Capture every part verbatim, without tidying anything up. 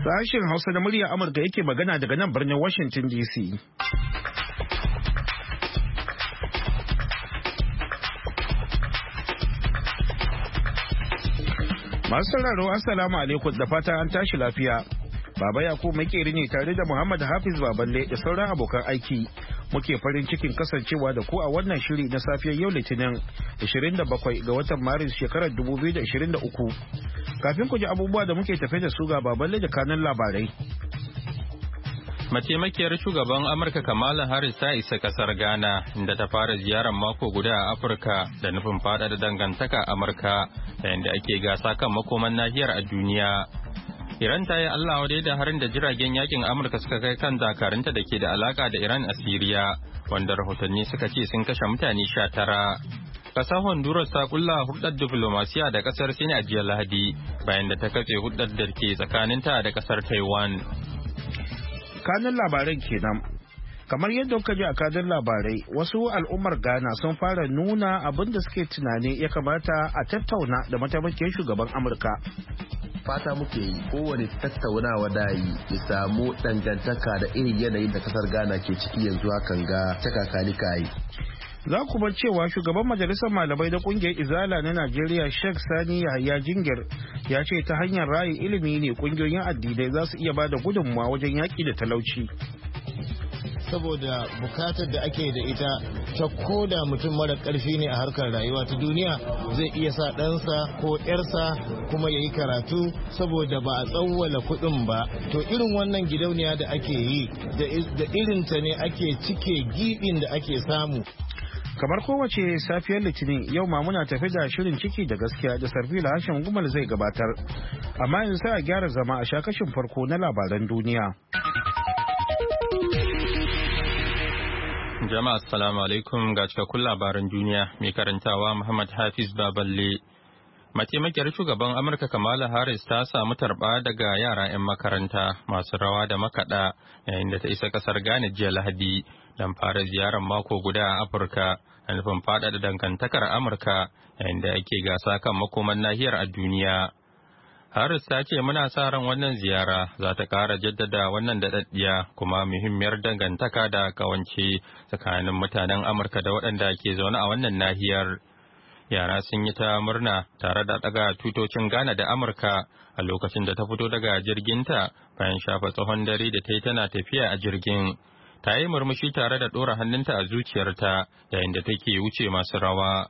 Sashen Hausa na murya Amurka yake magana daga nan birnin Washington D C. Masu sauraro Assalamu alaikum da fata an tashi lafiya. Baba Yakubu makeri ne tare da Muhammad Hafiz Baballe da sauran abokan aiki. Muke farin cikin kasancewa da ku a wannan shiri na safiyar yau Litinin ashirin da bakwai ga watan Maris shekarar dubu biyu da ashirin da uku. Kafin ku ji abubuwa da muke tafe da su ga Baballe da kanun labarai. Mataimakiyar shugaban Amurka Kamala Harris ta isa kasar Ghana inda ta fara ziyarar mako guda a Afirka da nufin faɗaɗa dangantaka Amurka yayin da ake gasa kan makoman nahiyar a duniya. Iran ta yi Allah wadai da harin da jiragen yakin Amurka suka kai kan dakarunta da ke da alaka da Iran a Siriya, wanda rahotanni suka ce sun kashe mutane sha tara. Ƙasar Honduras ta kulla hudar diplomasiya da ƙasar Sin a jiya Lahadi bayan da ta katse hudar da ke tsakaninta da ƙasar Taiwan. Kanin labaran kenan. Kamar yadda kuka ji a kadin labarai, wasu al'ummar Ghana sun fara nuna abin da suke tunani ya kamata a tattauna da mataimakin shugaban Amurka. Fata muke yi kowane tattaunawa da yi ya samu dangantaka da irin yanayin da kasar Ghana ke ciki yanzu hakan ga takakani kayi. Za ku bar cewa shugaban majalisar malamai da kungiyar Izala na Najeriya Sheikh Sani Yahaya Jingir ya ce ta hanyar rayu ilimi ne kungiyoyin addinai za su iya ba da gudunmawa wajen yaƙi da talauci. Saboda bukatar da ake da ita ta koda mutum mara karfi ne a harkar rayuwa ta duniya zai iya sa ɗansa ko ƴarsa kuma ya yi karatu saboda ba a tsawwala kuɗin ba. To irin wannan gidauniya da ake yi da irinta ne ake cike giɓin da ake samu. Kamar kowace safiyar Litinin yau ma muna tafi da shirin ciki da gaskiya da Sarfila Hashin Gumal zai gabatar. Amma yanzu sai a gyara zama a sha kashin farko na labaran duniya. Jama'a assalamu alaikum ga cikakkun labaran duniya mai karantawa Muhammad Hafiz Baballe. Mataimakiyar shugaban Amurka Kamala Harris ta samu tarba daga yara 'yan makaranta masu rawa da makaɗa yayin da ta isa ƙasar Ghana jiya Lahadi don fara ziyarar mako guda a Afirka a nufin faɗaɗa dangantakar Amurka yayin da ake gasa kan makoman nahiyar a duniya. Harris ta ce muna sa ran wannan ziyara za ta ƙara jaddada wannan daɗaɗɗiya kuma muhimmiyar dangantaka da kawance tsakanin mutanen Amurka da waɗanda ke zaune a wannan nahiyar. Yara sun yi ta murna tare da ɗaga tutocin Ghana da Amurka a lokacin da ta fito daga jirginta bayan shafa tsawon dare da ta yi tana tafiya a jirgin. Ta yi murmushi tare da ɗora hannunta a zuciyarta yayin da take wuce masu rawa.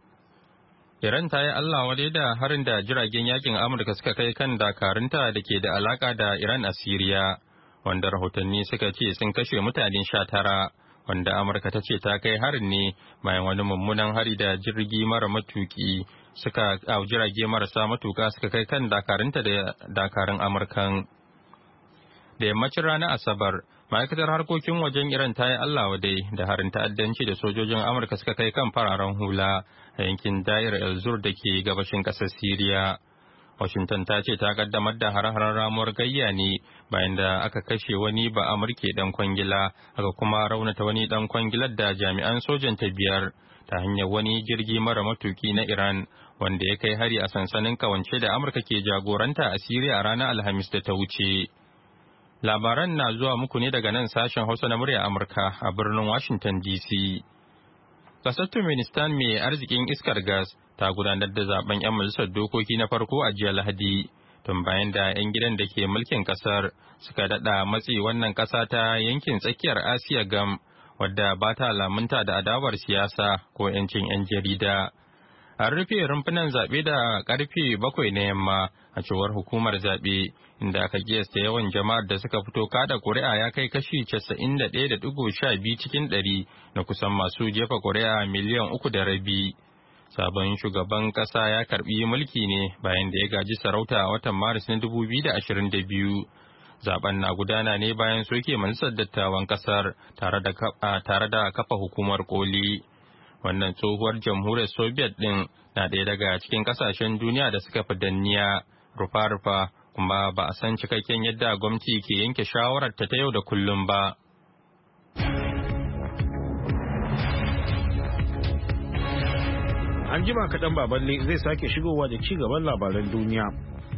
Iran ta yi Allah wadai da harin da jiragen yakin Amurka suka kai kan dakarunta da ke da alaka da Iran a Siriya, wanda rahotanni suka ce sun kashe mutane sha tara, wanda Amurka ta ce ta kai harin ne bayan wani mummunan hari da jirgi mara matuki suka au jirage marasa matuka suka kai kan dakarunta da dakarun Amurkan. Da yammacin ranar Asabar, ma'aikatar harkokin wajen Iran ta yi Allah wadai da harin ta'addanci da sojojin Amurka suka kai kan fararen hula a yankin Da'ir el-Zur da ke gabashin ƙasar Siriya. Washington ta ce ta kaddamar da hare-haren ramuwar gayya ne bayan da aka kashe wani ba Amurke dan kwangila aka kuma raunata wani dan kwangilar da jami'an sojan ta biyar ta hanyar wani jirgi mara matuki na Iran wanda ya kai hari a sansanin kawance da Amurka ke jagoranta a Siriya a ranar Alhamis da ta wuce. Labaran na zuwa muku ne daga nan sashen Hausa na murya Amurka a birnin Washington D C. Kasar Turkmenistan mai arzikin iskar gas ta gudanar da zaben 'yan majalisar dokoki na farko a jiya Lahadi, tun bayan da 'yan gidan da ke mulkin kasar suka daɗa matsi wannan ƙasa ta yankin tsakiyar Asiya gam, wadda ba ta lamunta da adawar siyasa ko 'yancin 'yan jarida. An rufe rumfunan zaɓe da ƙarfe bakwai na yamma a cewar hukumar zaɓe, inda aka kiyasta yawan jama'ar da suka fito kada ƙuri'a ya kai kashi casa'in da ɗaya da ɗigo sha biyu cikin ɗari na kusan masu jefa ƙuri'a miliyan uku da rabi. Sabon shugaban ƙasa ya karɓi mulki ne bayan da ya gaji sarauta a watan Maris na dubu biyu da ashirin da biyu. Zaben na gudana ne bayan soke majalisar dattawan ƙasar tare da kafa hukumar koli. Wannan tsohuwar jamhuriyar Soviet ɗin na ɗaya daga cikin ƙasashen duniya da suka fi danniya, rufa-rufa, kuma ba a san cikakken yadda gwamnati ke yanke shawarar ta ta yau da kullum ba. An jima kaɗan Baballe zai sake shigowa da ci gaban labaran duniya.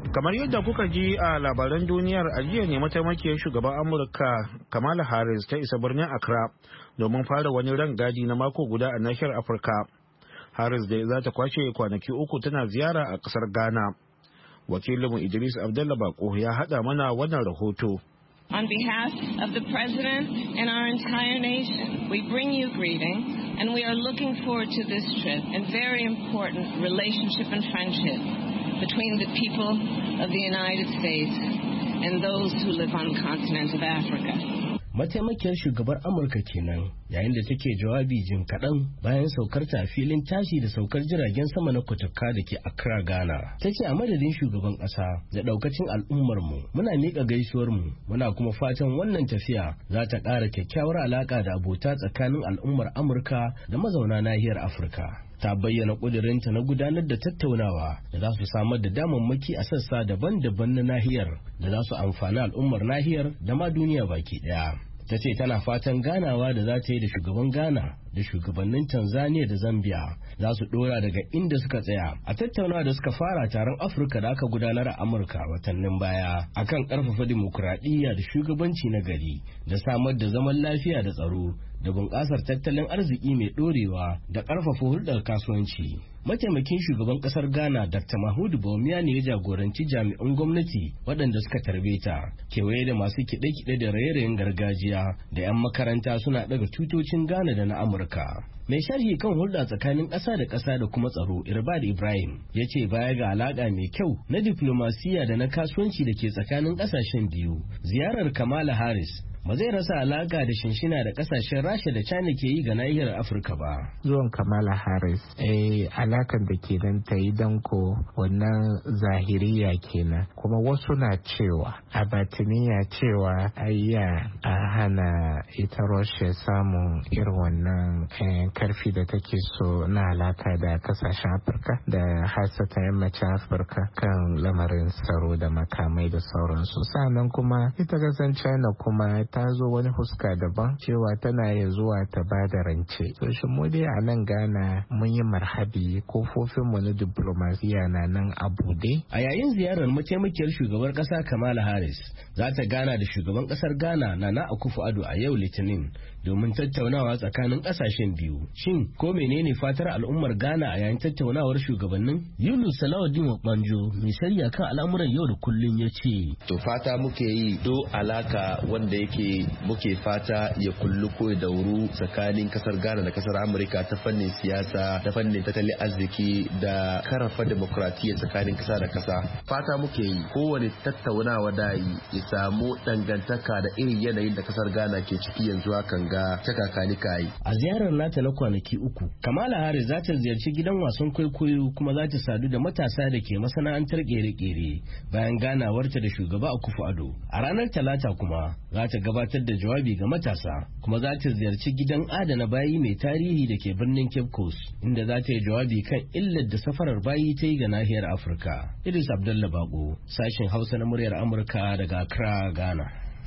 Kamar yadda kuka ji a labaran duniyar, a jiya ne mataimakiyar shugaban Amurka Kamala Harris ta isa birnin Accra domin fara wani rangadi na mako guda a nahiyar Afirka. Harris dai za ta kwace kwanaki uku tana ziyara a kasar Ghana. Wakilinmu Idris Abdullah Bako ya haɗa mana wannan rahoto. On behalf of the President and our entire nation, we bring you greetings, and we are looking forward to this trip and very important relationship and friendship between the people of the United States and those who live on the continent of Africa. Mataimakiyar shugabar Amurka kenan yayin da take jawabi jin kaɗan bayan saukar ta a filin tashi da saukar jiragen sama na Kotoka da ke Accra, Ghana. Ta ce a madadin shugaban ƙasa da ɗaukacin al'ummarmu muna miƙa gaisuwarmu muna kuma fatan wannan tafiya za ta ƙara kyakkyawar alaƙa da abota tsakanin al'ummar Amurka da mazauna nahiyar Afirka. Ta bayyana ƙudurinta na gudanar da tattaunawa da za su samar da damammaki a sassa daban-daban na nahiyar da za su amfani al'ummar nahiyar da ma duniya baki ɗaya. Ta ce tana fatan ganawa da za ta yi da shugaban Ghana da shugabannin Tanzania da Zambia za su dora daga inda suka tsaya a tattaunawa da suka fara taron Afirka da aka gudanar a Amurka watannin baya akan karfafa dimokuraɗiyya da shugabanci na gari da samar da zaman lafiya da tsaro da bunƙasar tattalin arziki mai ɗorewa da ƙarfafa hulɗar kasuwanci. Mataimakin shugaban ƙasar Ghana Doctor Mahamudu Bawumia ne ya jagoranci jami'an gwamnati waɗanda suka tarbe ta, kewaye da masu kiɗe-kiɗe da raye-rayen gargajiya da 'yan makaranta suna ɗaga tutocin Ghana da na Amurka. Mai sharhi kan hulɗa tsakanin ƙasa da ƙasa da kuma tsaro Irbad Ibrahim ya ce baya ga alaƙa mai kyau na diflomasiyya da na kasuwanci da ke tsakanin ƙasashen biyu, ziyarar Kamala Harris ba zai rasa alaka da shinshina da kasashen Rasha da China ke yi ga nahiyar Afirka ba. Zuwan Kamala Harris, eh alakan da ke nan ta yi danko wannan zahiriya kenan. Kuma wasu na cewa a batiniya cewa ayya a hana ita Russia samun irin wannan eh, karfi da take so na alaka da kasashen Afirka da hasata yammacin Afirka kan lamarin tsaro da makamai da sauransu. Sannan kuma ita kasan China kuma ta zo wani fuska daban cewa tana ya zuwa ta ba da rance. So shi mu dai a nan Ghana mun yi marhabi kofofinmu na diplomasiya na nan a bude. A yayin ziyarar mataimakiyar shugabar kasa Kamala Harris za ta gana da shugaban kasar Ghana Nana Akufo-Addo a yau Litinin domin tattaunawa tsakanin kasashen biyu. Shin ko menene fatar al'ummar Ghana a yayin tattaunawar shugabannin? Yunus Salahuddin Banjo mai shari'a kan al'amuran yau da kullun ya ce. To fata muke yi do alaka wanda yake muke fata ya kullu ko da wuru tsakanin kasar Ghana da kasar Amurka ta fannin siyasa, ta fannin tattalin arziki da karafa demokradiyya tsakanin kasa da kasa. Fata muke yi kowane tattaunawa da yi ya samu dangantaka da irin yanayin da kasar Ghana ke ciki yanzu hakan ga takakani kai. A ziyarar nata na kwanaki uku, Kamala Harris za ta ziyarci gidan wasan kwaikwayo kuma za ta sadu da matasa da ke masana'antar kere-kere bayan ganawarta da shugaba Akufo-Addo. A ranar Talata kuma za ta gabatar da jawabi ga matasa kuma za ta ziyarci gidan adana bayi mai tarihi da ke birnin Cape Coast inda za ta yi jawabi kan illar da safarar bayi ta yi ga nahiyar Afirka. Idris Abdullah Bako, sashen Hausa na muryar Amurka daga Accra, Ghana.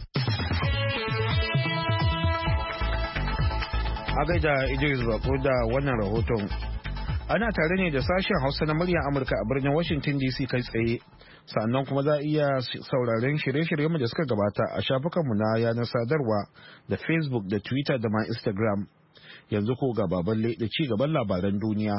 A gaida Idris Bako da wannan rahoton. Ana tare ne da sashen Hausa na muryar Amurka a birnin Washington D C kai tsaye. Sannan kuma za a iya sauraren shirye-shiryenmu da suka gabata a shafukanmu na yanar sadarwa da Facebook da Twitter da ma Instagram. Yanzu ko ga baballe da ci gaban labaran duniya.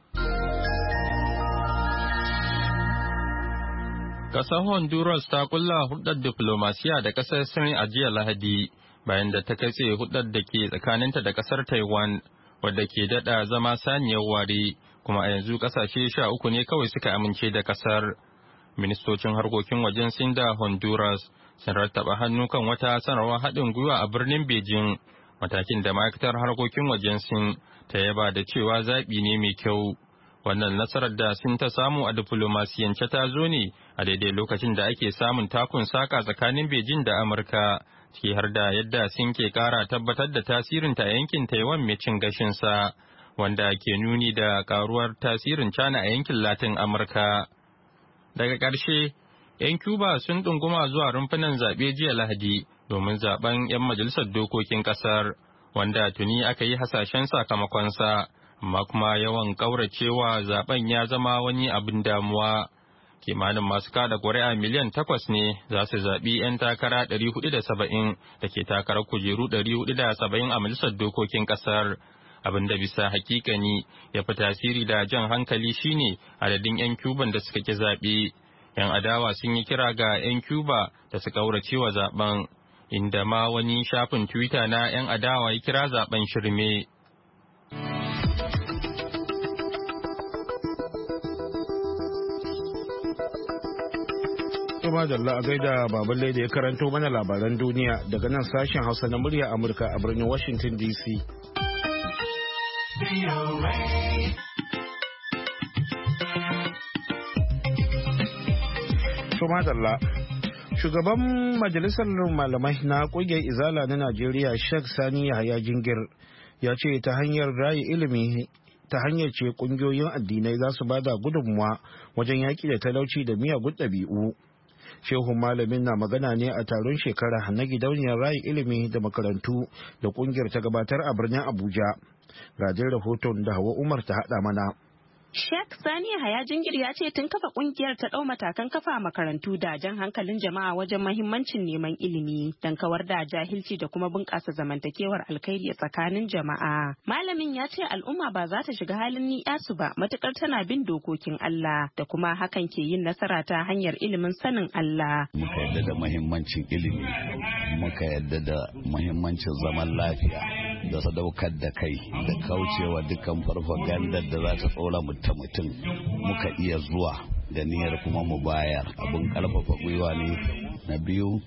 Ƙasar Honduras ta kulla hudar diplomasiya da ƙasar Sin a jiya Lahadi bayan da ta katse hudar da ke tsakaninta da ƙasar Taiwan wadda ke daɗa zama saniyar ware kuma a yanzu ƙasashe sha uku ne kawai suka amince da ƙasar. Ministocin harkokin wajen Sin da Honduras sun rattaba hannu kan wata sanarwar haɗin gwiwa a birnin Beijing, matakin da ma'aikatar harkokin wajen Sin ta yaba da cewa zaɓi ne mai kyau. Wannan nasarar da Sin ta samu a diflomasiyance ta zo ne a daidai lokacin da ake samun takun saka tsakanin Beijing da Amurka, ciki har da yadda Sin ke ƙara tabbatar da tasirinta a yankin Taiwan mai cin gashinsa, wanda ke nuni da ƙaruwar tasirin China a yankin Latin Amurka. Daga ƙarshe, 'yan Cuba sun ɗunguma zuwa rumfunan zaɓe jiya Lahadi domin zaɓen 'yan majalisar dokokin ƙasar, wanda tuni aka yi hasashen sakamakonsa, amma kuma yawan ƙauracewa zaɓen ya zama wani abin damuwa. Kimanin masu kada ƙuri'a miliyan takwas ne za su zaɓi 'yan takara ɗari hudu da saba'in da ke takarar kujeru ɗari hudu da saba'in a majalisar dokokin ƙasar. Abin da bisa hakikani ya fi tasiri da jan hankali shine adadin 'yan Cuban da suka ki zaɓe. 'Yan adawa sun yi kira ga 'yan Cuba da su ƙaurace wa zaɓen, inda ma wani shafin Twitter na 'yan adawa ya kira zaɓen shirme. Kuma da a gaida baban da ya karanto mana labaran duniya daga nan sashen Hausa na murya Amurka a birnin Washington D C. Kuma da shugaban majalisar malamai na kungiyar Izala na Najeriya Sheikh Sani Yahaya Jingir ya ce ta hanyar raye ilimi ta hanyar ce kungiyoyin addinai za su bada gudunmuwa wajen yaƙi da talauci da miyagun ɗabi'u. Shehun malamin na magana ne a taron shekara na gidauniyar rayu ilimi da makarantu da kungiyar ta gabatar a birnin Abuja. Gajin rahoton da Hawa Umar ta haɗa mana. Sheikh Sani Yahaya Jingir ya ce tun kafa kungiyar ta ɗau matakan kafa makarantu da jan hankalin jama'a wajen mahimmancin neman ilimi don kawar da jahilci da kuma bunƙasa zamantakewar alkhairi tsakanin jama'a. Malamin ya ce al'umma ba za ta shiga halin ni'yasu ba matukar tana bin dokokin Allah da kuma hakan ke yin nasara ta hanyar ilimin sanin Allah. Muka yadda da mahimmancin ilimi, muka yadda da mahimmancin zaman lafiya da sadaukar da kai da kaucewa dukkan farfagandar da za ta tsora mutum mutum muka iya zuwa da niyyar kuma mu bayar abin karfafa gwiwa ne. Na biyu,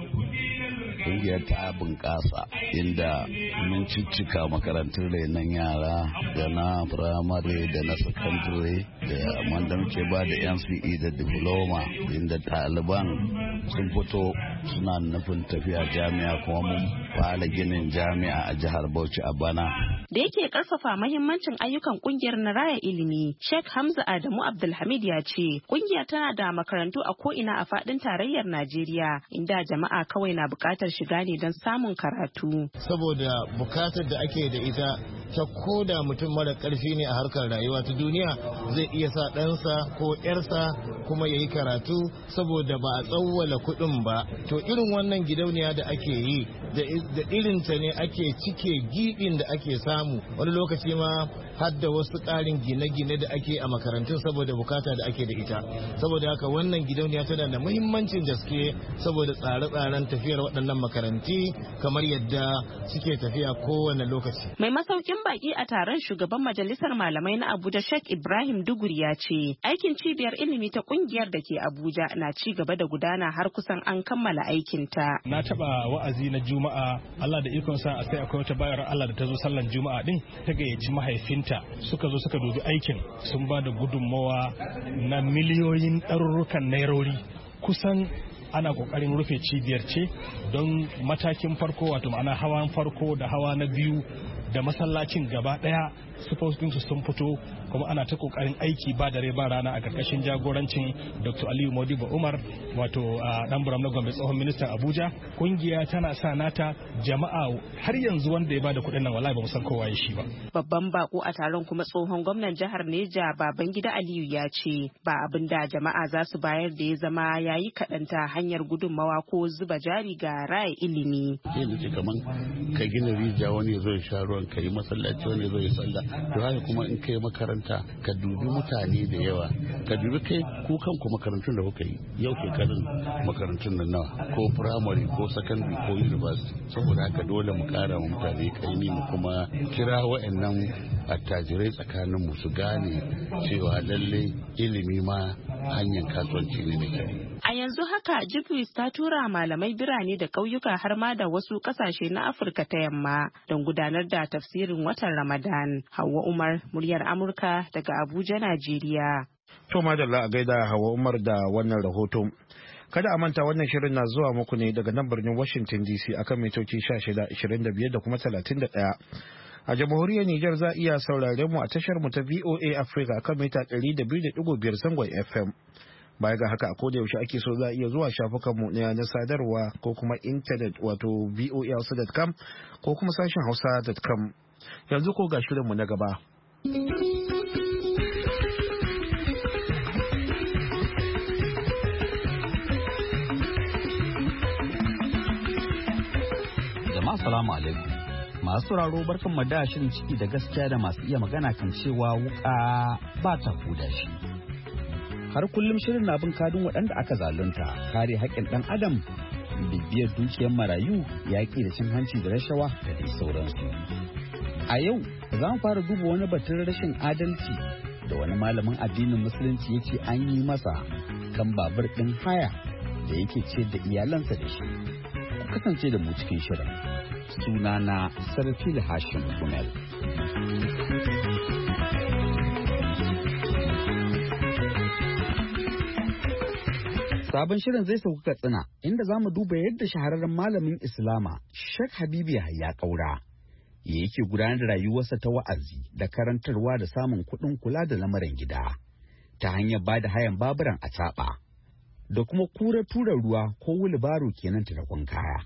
kungiyar ta bunƙasa inda mun ciccika makarantun renon yara da na firamare da na sakandare da wanda muke ba da N C E da diploma, inda ɗaliban sun fito suna nufin tafiya jami'a kuma mun fara ginin jami'a a jihar Bauchi a bana. Da yake karfafa mahimmancin ayyukan kungiyar na raya ilimi, Sheikh Hamza Adamu Abdulhamid ya ce kungiyar tana da makarantu a ko'ina a faɗin tarayyar Najeriya inda jama'a kawai na buƙatar shiga ne don samun karatu. Saboda bukatar da ake da ita ta koda mutum mara ƙarfi ne a harkar rayuwa ta duniya zai iya sa ɗansa ko ƴarsa kuma ya yi karatu saboda ba a tsawwala kuɗin ba. To irin wannan gidauniya da ake yi da irinta ne ake cike giɓin da ake samu wani lokaci ma har da wasu ƙarin gine-gine da ake a makarantun saboda bukata da ake da ita. Saboda haka wannan gidauniya tana da muhimmancin gaske saboda tsare-tsaren tafiyar waɗannan makaranti kamar yadda suke tafiya kowane lokaci. Mai masaukin baki a taron shugaban majalisar malamai na Abuja Sheikh Ibrahim Duguri ya ce aikin cibiyar ilimi ta kungiyar da ke Abuja na ci gaba da gudana har kusan an kammala aikin ta. Na taba wa'azi na Juma'a, Allah da ikon sa a sai akwai wata bayar Allah da ta zo sallan Juma'a din ta gayyaci mahaifinta suka zo suka dubi aikin sun ba da gudunmawa na miliyoyin ɗarurrukan nairori kusan ana kokarin rufe cibiyar ce don matakin farko wato ma'ana hawan farko da hawa na biyu da masallacin gaba daya sufofinsu sun fito kuma ana ta kokarin aiki ba dare ba rana a karkashin jagorancin Doctor Aliyu Modibo Umar wato dan buram na Gombe tsohon ministan Abuja. Kungiya tana sa nata jama'a har yanzu wanda ya bada kuɗin nan wallahi ba mu san kowa ya shi ba. Babban bako a taron kuma tsohon gwamnan jihar Neja Babangida Aliyu ya ce ba abin da jama'a za su bayar da ya zama yayi kaɗan ta hanyar gudunmawa ko zuba jari ga raya ilimi. Yanzu kaman ka gina rijiya wani zo ya sha ruwan, ka yi masallaci wani zo ya sallah, to haka kuma in kai makaranta ka dubi mutane da yawa, ka dubi kai ku kanku makarantun da kuka yi yau shekarun makarantun da nawa ko firamare ko sakandare ko university. Saboda haka dole mu kara wa mutane kaini mu kuma kira wa'annan attajirai tsakanin mu su gane cewa lalle ilimi ma hanyar kasuwanci ne mai kyau. A yanzu haka Jibris ta tura malamai birane da ƙauyuka har ma da wasu ƙasashe na Afirka ta yamma don gudanar da tafsirin watan Ramadan. Hauwa Umar, muryar Amurka daga Abuja, Najeriya. To madalla a gaida Hauwa Umar da wannan rahoto. Kada a manta wannan shirin na zuwa muku ne daga nan birnin Washington D C akan mitoci shida, ashirin da biyar da kuma talatin da ɗaya. A jamhuriyar Nijar za a iya sauraren mu a tashar mu ta V O A Africa akan mita ɗari da biyu da ɗigo biyar zangon F M. Baya ga haka a koda yaushe ake so za a iya zuwa shafukan mu na sadarwa ko kuma intanet wato v o a hausa dot com ko kuma sashen hausa dot com. Yanzu ko ga shirin mu na gaba. Jama'a salamu alaikum. Masu sauraro barkan mu da shirin ciki da gaskiya da masu iya magana kan cewa wuka ba ta huda shi. Har kullum shirin na bin kadin waɗanda aka zalunta, kare haƙƙin ɗan adam, bibiyar dukiyar marayu, yaƙi da cin hanci da rashawa da dai sauransu. A yau za mu fara duba wani batun rashin adalci da wani malamin addinin musulunci ya ce an yi masa kan babur ɗin haya da yake ciyar da iyalansa da shi. Ku kasance da mu cikin shirin. Sunana Sarfil Hashim Gumel. Sabon shirin zai sauka Katsina inda za mu duba yadda shahararren malamin Islama Sheikh Habibu Yahaya Kaura ya yake gudanar da rayuwarsa ta wa'azi da karantarwa da samun kuɗin kula da lamarin gida ta hanyar ba da hayan baburan a taɓa da kuma kura tura ruwa ko wulbaro kenan ta dakon kaya.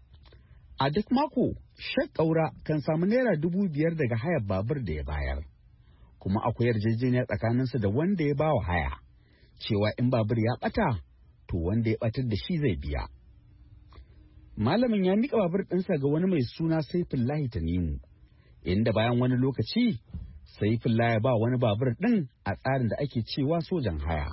A duk mako Sheikh Kaura kan samu naira dubu biyar daga hayar babur da ya bayar, kuma akwai yarjejeniya tsakaninsa da wanda ya bawa haya cewa in babur ya ɓata to wanda ya ɓatar da shi zai biya. Malamin ya miƙa babur ɗinsa ga wani mai suna Saifullahi Tanimu, inda bayan wani lokaci Saifullahi ya ba wani babur ɗin a tsarin da ake cewa sojan haya.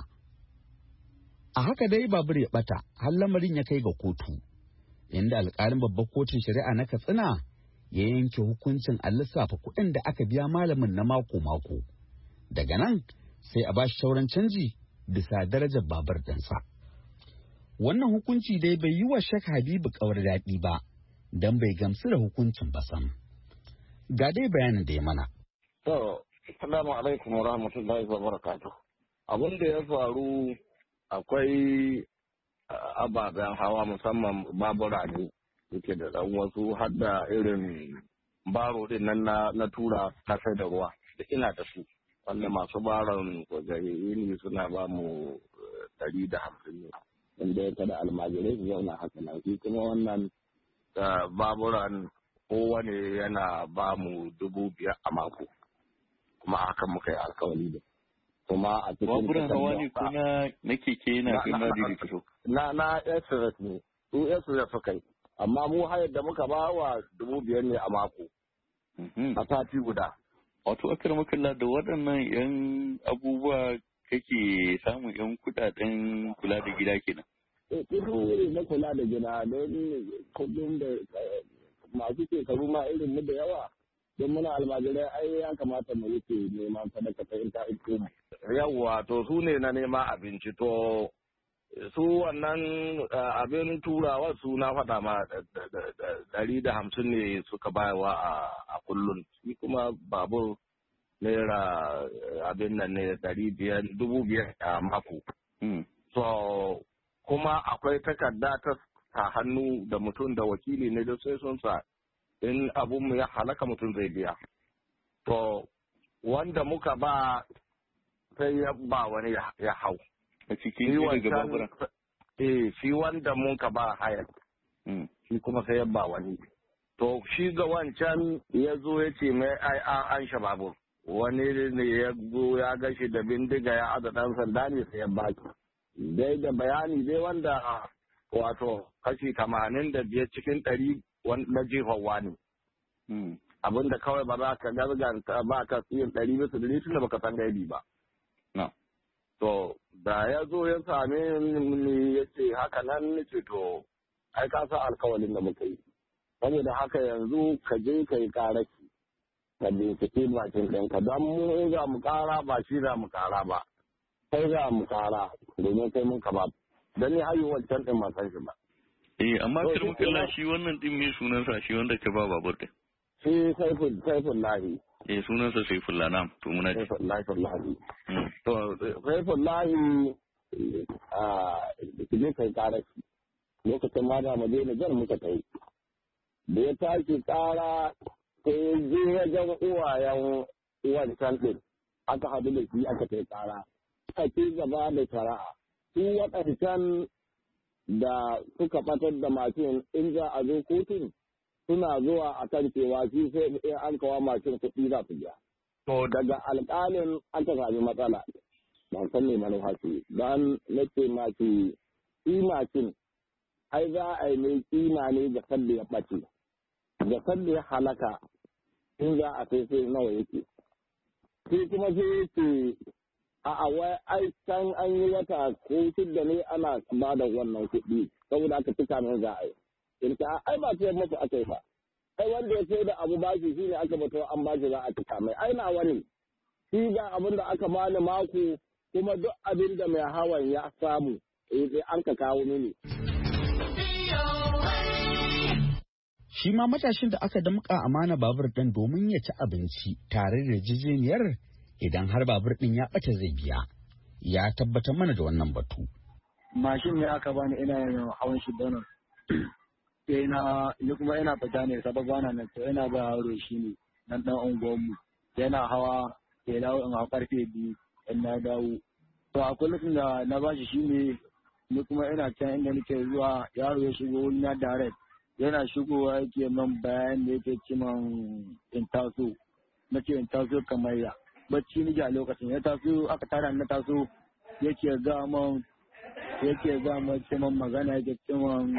A haka dai babur ya ɓata har lamarin ya kai ga kotu, inda alƙalin babbar kotun shari'a na Katsina ya yanke hukuncin a lissafa kuɗin da aka biya malamin na mako-mako. Daga nan sai a ba shi sauran canji bisa darajar babur ɗinsa. Wannan hukunci dai bai yi wa Sheikh Habibu Kaura daɗi ba, don bai gamsu da hukuncin ba sam. Ga dai bayanin da ya mana. To, assalamu alaikum wa rahmatullahi wa barakatuh. Abin da ya faru akwai ababen hawa musamman babura ne yake da ɗan wasu hadda irin baro din nan na, na tura kasai da ruwa da ina da su. Wanda masu baron ne suna ba mu ɗari da hamsin ne. Inda ya kada almajirai su zauna haka nan shi kuma wannan baburan kowane yana ba mu dubu biyar a mako kuma hakan muka yi alkawari da kuma a cikin baburan hawa ne ko na na keke yana kai ma da fito na na S R S ne su S R S suka yi amma mu hayar da muka ba wa dubu biyar ne a mako a sati guda. Wato akar makalla da waɗannan yan abubuwa kake samun yan kudaden kula da gida kenan. Eh, kudu na kula da gida don kudin da masu shekaru ma irin mu da yawa don muna almajirai ai ya kamata mu rike neman sadaka ta in ta iko mu. Yawwa to su ne na neman abinci to su wannan abin turawa su na faɗa ma ɗari da hamsin ne suka bayarwa a kullum shi kuma babur naira abin nan ne ɗari biyar dubu biyar a mako. So kuma akwai takarda ta sa hannu da mutum da wakili ne da sai sun sa in abun mu ya halaka mutum zai biya. To wanda muka ba sai ya ba wani ya hau. A cikin daga babura. Eh shi wanda muka ba haya. Shi kuma sai ya ba wani. To shi ga wancan ya zo ya ce mai ai an sha babur. Wani ne ya zo ya gashi da bindiga ya aza ɗan sanda ne sai ya baki. Dai da bayani dai wanda wato kashi tamanin da biyar cikin ɗari na jefawa ne. Abin da kawai ba za ka garganta ba ka siyan ɗari bisa ɗari tun da baka san gaibi ba. To da ya zo ya same ni ya ce haka nan ni ce to ai ka sa alkawalin da muka yi. Saboda haka yanzu ka je ka yi karaki. Ka bincike bakin ɗinka don mu za mu kara ba shi za mu kara ba. Sai za mu kara domin kai mun kaba. Don ni hayu wancan ɗin ma san shi ba. Eh amma kirmukalla shi wannan ɗin mai sunansa shi wanda ka ba babur ɗin. Shi Saiful Lahi. Eh sunansa Saiful Lahi to muna ji. Saiful Lahi. To Saiful Lahi a je kai kara shi. Lokacin ma da mu daina jan muka kai. Da ya tashi kara sai je wajen uwayen wancan ɗin aka haɗu da shi aka kai kara. Aka ci gaba da shari'a. Su waɗancan da suka ɓatar da mashin in za a zo kotun suna zuwa a kan cewa shi sai in an kawo mashin kuɗi za su biya. To daga alƙalin aka sami matsala. Ban san ne manufa ce. Don nake ma ce shi mashin ai za a yi mai kima ne da sadda ya ɓace. da sanda ya halaka in za a sai sai nawa yake sai kuma sai ce a awai ai san an yi wata ko shidda ne ana ba da wannan kuɗi saboda aka tuka min za a yi in ta ai ba sai musu aka yi ba ai wanda ya sai da abu bashi shi ne aka bato an bashi za a tuka mai ai na wani shi ga abin da aka bani mako kuma duk abin da mai hawan ya samu sai an ka kawo mini. Shi ma matashin da aka damƙa amana babur ɗin domin ya ci abinci tare da jijiyar idan har babur ɗin ya ɓata zai biya. Ya tabbatar mana da wannan batu. Mashin ne aka bani ina yin hawan shi donar. Sai na ni kuma ina fita ne sabab bana nan to ina ba yaro shi ne dan dan unguwanmu. Yana hawa ya dawo in hawa karfe biyu in na dawo. To a kullum da na bashi shi ne ni kuma ina can inda nake zuwa yaro ya shigo wani na direct. Yana shigowa yake man bayan da yake ce man in taso na ce in taso kamar ya bacci ni a lokacin ya taso aka tara na taso yake ga man yake ga man ce man magana yake ce man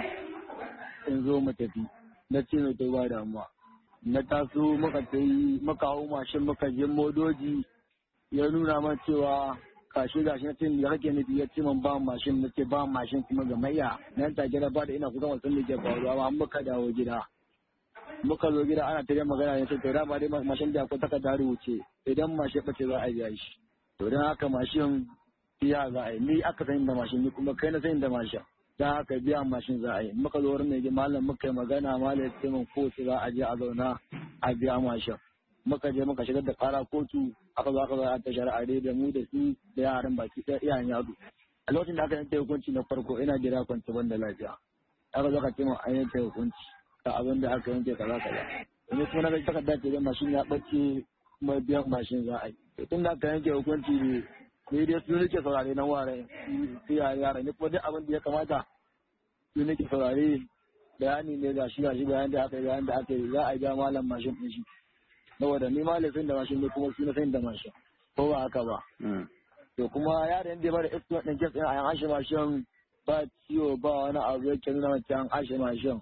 in zo mu tafi na ce mai to ba damuwa na taso muka tayi muka hau mashin muka je modoji ya nuna man cewa kashi gashi na ce da kake nufi ya ce man ba mashin na ce ba mashin kuma ga maiya nan take da ba da ina kusan wasan da ke faruwa amma muka dawo gida muka zo gida ana tare magana ne sai to da ba dai mashin da ko takarda rubuce idan mashin bace za a biya shi to dan haka mashin biya za a yi ni aka sani da mashin ni kuma kai na sani da mashin dan haka biya mashin za a yi muka zo wurin mai malam muka yi magana malam ya ce man ko za a je a zauna a biya mashin muka je muka shigar da kara kotu aka zo aka zo a ta shari'a dai da mu da su da yaran baki ɗaya iyayen yaro a lokacin da aka yanke hukunci na farko ina gida kwanci ban da lafiya aka zo ka ce an yanke hukunci ka abin da aka yanke kaza kaza wani kuma na ga takarda ce da mashin ya ɓace kuma biyan mashin za a yi tun da aka yanke hukunci ne ni dai su nake saurare na ware su yara ne kuma duk abin da ya kamata su nake saurare bayani ne ga shi ga shi bayan da aka yi bayan da aka yi za a yi ga malam mashin ɗin shi saboda ni ma laifin da mashin ne kuma su na sayin da mashin ko ba haka ba to kuma yaron da ya bada estimate ɗin kes ɗin a yan ashe mashin ba ciwo ba wani abu yake nuna mace an ashe mashin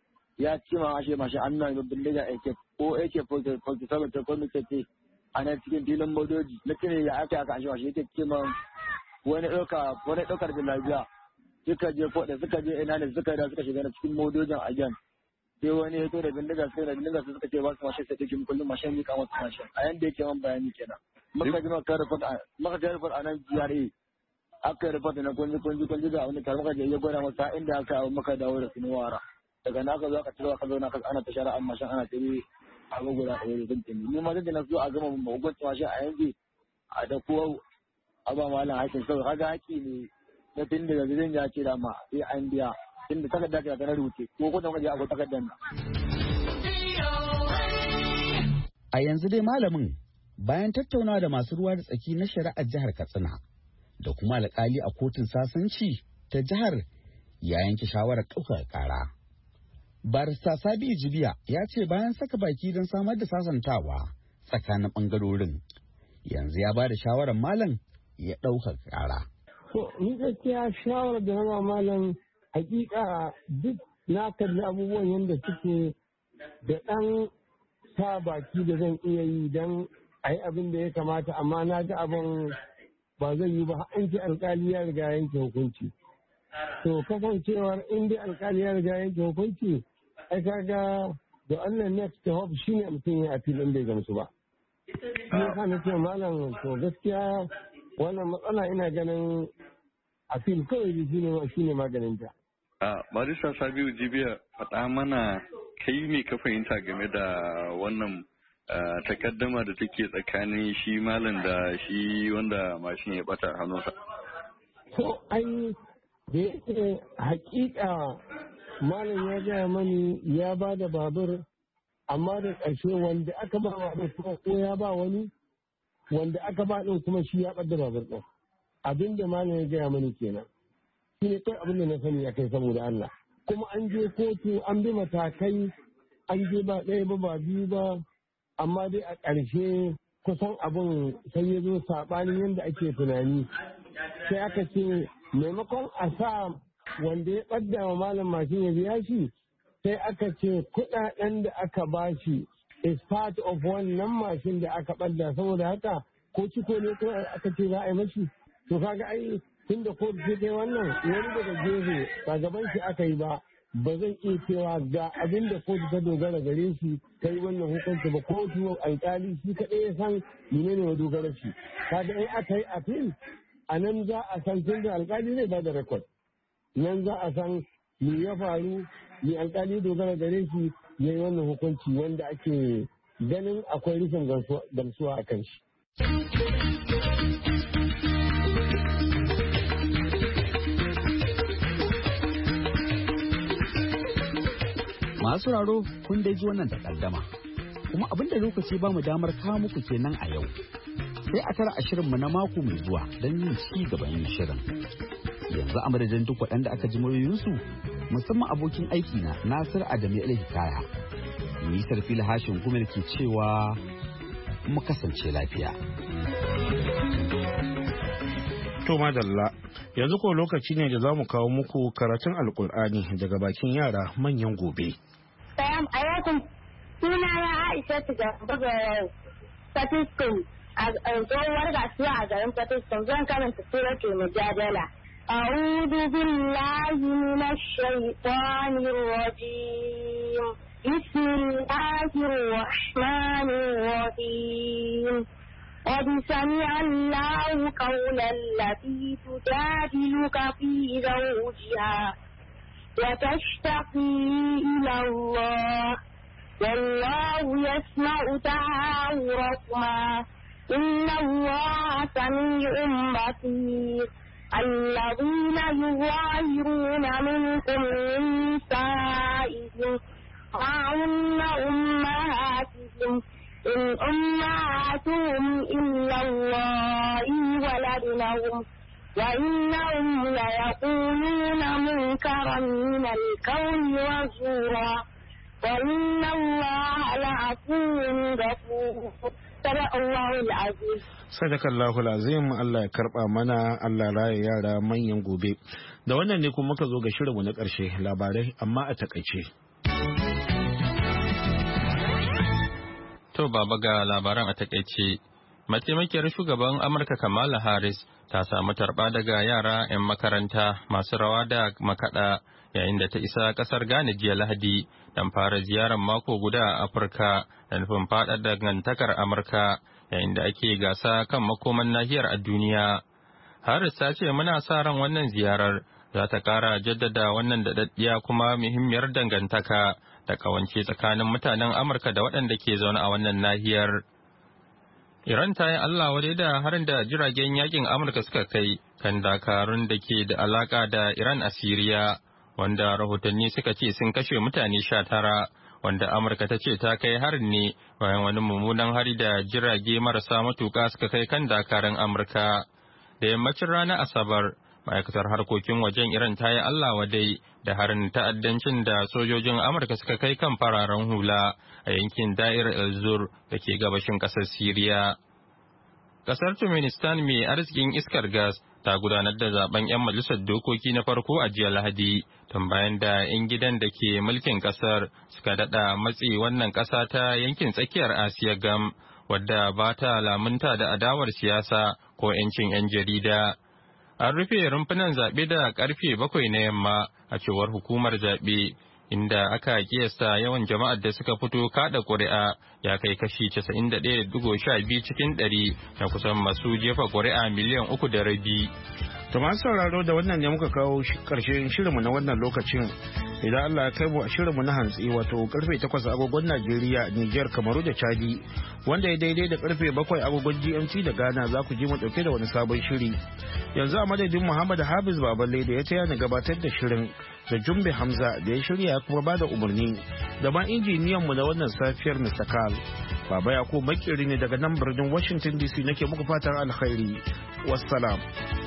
ya ci ma ashe mashin an nuna bindiga A K ko A K forty seven ta ko muke ce a nan cikin filin modoji na kire ya aka aka ashe mashin yake ce ma wani ɗauka wani ɗaukar da lafiya suka je ko da suka je ina ne suka da suka shiga na cikin modojin a jan sai wani ya to da bindiga sai da bindiga suka ce ba su mashin sai take kullum mashin mika masa mashin a yanda yake man bayani kenan muka ji maka report muka ji report a nan G R A aka report na kunji kunji kunji da wani tar muka je ya gwada masa inda aka muka dawo da sunuwara daga na ka zo aka ciro aka zo na ka ana ta shara amma mashin ana tare a gugura da wani tuntuni ni ma da na so a gama mu hukunci mashin a yanzu a da ko a ba malam hakin sau kaga haki ne na tun daga gidan ya ce da ma sai an biya tunda takarda ta ta rubuce ko ko da kaje a takardar nan. A yanzu dai malamin bayan tattaunawa da masu ruwa da tsaki na shari'ar jihar Katsina da kuma alƙali a kotun sasanci ta jihar ya yanke shawarar ɗaukar ƙara. Barista Sabi Jibiya ya ce bayan saka baki don samar da sasantawa tsakanin ɓangarorin yanzu ya ba da shawarar malam ya ɗaukar ƙara. To, ni gaskiya shawarar da na malam hakika duk na kalli abubuwan yadda suke da ɗan sa baki da zan iya yi don a yi abin da ya kamata amma na ga abin ba zai yi ba an ce alkali ya riga yanke hukunci to kasancewar in dai alkali ya riga yanke hukunci ai kaga da Allah next to hope shine mutum ya filin bai gamsu ba shi yasa na ce malam to gaskiya wannan matsala ina ganin a fil kawai shine shine maganin ta a barista Sabiu Jibiya faɗa mana kai me ka fahimta game da wannan takaddama da take tsakanin shi malam da shi wanda mashin ya bata hannunsa. To ai da yake hakika malam ya gaya mani ya ba da babur amma da ƙarshe wanda aka ba babur kuma ko ya ba wani wanda aka ba ɗin kuma shi ya ɓadda babur ɗin abinda malam ya gaya mani kenan shi ne kai abinda na sani ya kai saboda Allah kuma an je kotu an bi matakai an je ba ɗaya ba ba biyu ba amma dai a ƙarshe kusan abin sai ya zo saɓanin yadda ake tunani sai aka ce maimakon a sa wanda ya ɓadda wa malam mashin ya biya shi sai aka ce kuɗaɗen da aka bashi is part of wannan mashin da aka ɓalla saboda haka ko ciko ne ko aka ce za a yi mashi to kaga ai tun da kotu ce kai wannan wani daga gefe ba gaban shi aka yi ba ba zan iya cewa ga abin da kotu ta dogara gare shi ta yi wannan hukunci ba kotu alƙali shi kaɗai ya san menene wa dogara shi kaga in aka yi appeal a nan za a san tun da alƙali zai ba da rekod nan za a san me ya faru me alƙali dogara gare shi ya yi wannan hukunci wanda ake ganin akwai rufin gamsuwa a kan shi. Masu raro kun dai ji wannan takaddama kuma abinda lokaci ba mu damar kawo muku kenan a yau sai a tara ashirin mu na mako mai zuwa don yin ci gaban yin shirin yanzu a madadin duk waɗanda aka ji muryoyinsu musamman abokin aiki na Nasir Adamu Alhikaya ni Sarfil Hashin Gumel ke cewa mu kasance lafiya. To madalla yanzu ko lokaci ne da za mu kawo muku karatun alkur'ani daga bakin yara manyan gobe. Salam alaikum, suna na Aisha ga buga Fatiskum a tsohuwar kasuwa a garin Fatiskum zan karanta suratul Mujadala. أعوذ بالله من الشيطان الرجيم بسم الله الرحمن الرحيم قد سمع الله قول التي تجادلك في زوجها وتشتكي إلى الله والله يسمع تحاوركما إن الله سميع بصير الذين يظاهرون منكم من نسائهم ما هن أمهاتهم إن أمهاتهم إلا الله ولدنهم وإنهم ليقولون منكرا من القول وزورا وإن الله لعفو غفور صدق الله العظيم. Sadakallahu lazim. Allah ya karba mana, Allah raya yara manyan gobe. Da wannan ne kuma muka zo ga shirinmu na ƙarshe, labarai amma a takaice. To baba ga labaran a takaice. Mataimakiyar shugaban Amurka Kamala Harris ta samu tarba daga yara 'yan makaranta masu rawa da makaɗa yayin da ta isa ƙasar Ghana jiya Lahadi don fara ziyarar mako guda a Afirka da nufin faɗaɗa dangantakar Amurka yayin da ake gasa kan makoman nahiyar a duniya. Harris ta ce muna sa ran wannan ziyarar za ta ƙara jaddada wannan daɗaɗɗiya kuma muhimmiyar dangantaka da ƙawance tsakanin mutanen Amurka da waɗanda ke zaune a wannan nahiyar. Iran ta yi Allah wadai da harin da jiragen yakin Amurka suka kai kan dakarun da ke da alaka da Iran a Siriya, wanda rahotanni suka ce sun kashe mutane sha tara, wanda Amurka ta ce ta kai harin ne bayan wani mummunan hari da jirage marasa matuƙa suka kai kan dakarun Amurka. Da yammacin ranar Asabar, ma'aikatar harkokin wajen Iran ta yi Allah wadai da harin ta'addancin da sojojin Amurka suka kai kan fararen hula a yankin Da'ir el-Zur da ke gabashin ƙasar Siriya. Ƙasar Turkmenistan mai arzikin iskar gas ta gudanar da zaben 'yan majalisar dokoki na farko a jiya Lahadi, tun bayan da 'yan gidan da ke mulkin ƙasar suka daɗa matsi wannan ƙasa ta yankin tsakiyar Asiya gam, wadda ba ta lamunta da adawar siyasa ko 'yancin 'yan jarida. An rufe rumfunan zaɓe da ƙarfe bakwai na yamma a cewar hukumar zaɓe, inda aka kiyasta yawan jama'ar da suka fito kaɗa ƙuri'a ya kai kashi casa'in da ɗaya da ɗigo sha biyu cikin ɗari na kusan masu jefa ƙuri'a miliyan uku da rabi. To masu sauraro da wannan ne muka kawo ƙarshen shirinmu na wannan lokacin. Idan Allah ya kai mu a shirinmu na hantsi wato karfe takwas agogon Najeriya, Nijar, Kamaru da Chadi, wanda ya daidai da karfe bakwai agogon G M T da Ghana za ku ji mu ɗauke da wani sabon shiri. Yanzu a madadin Muhammad Hafiz Baballe da ya taya ni gabatar da shirin da Jumbe Hamza da ya shirya kuma ba da umarni da ma injiniyanmu na wannan safiyar Mister Karl. Baba Yakubu makeri ne daga nan birnin Washington D C nake muku fatan alkhairi. Wassalam.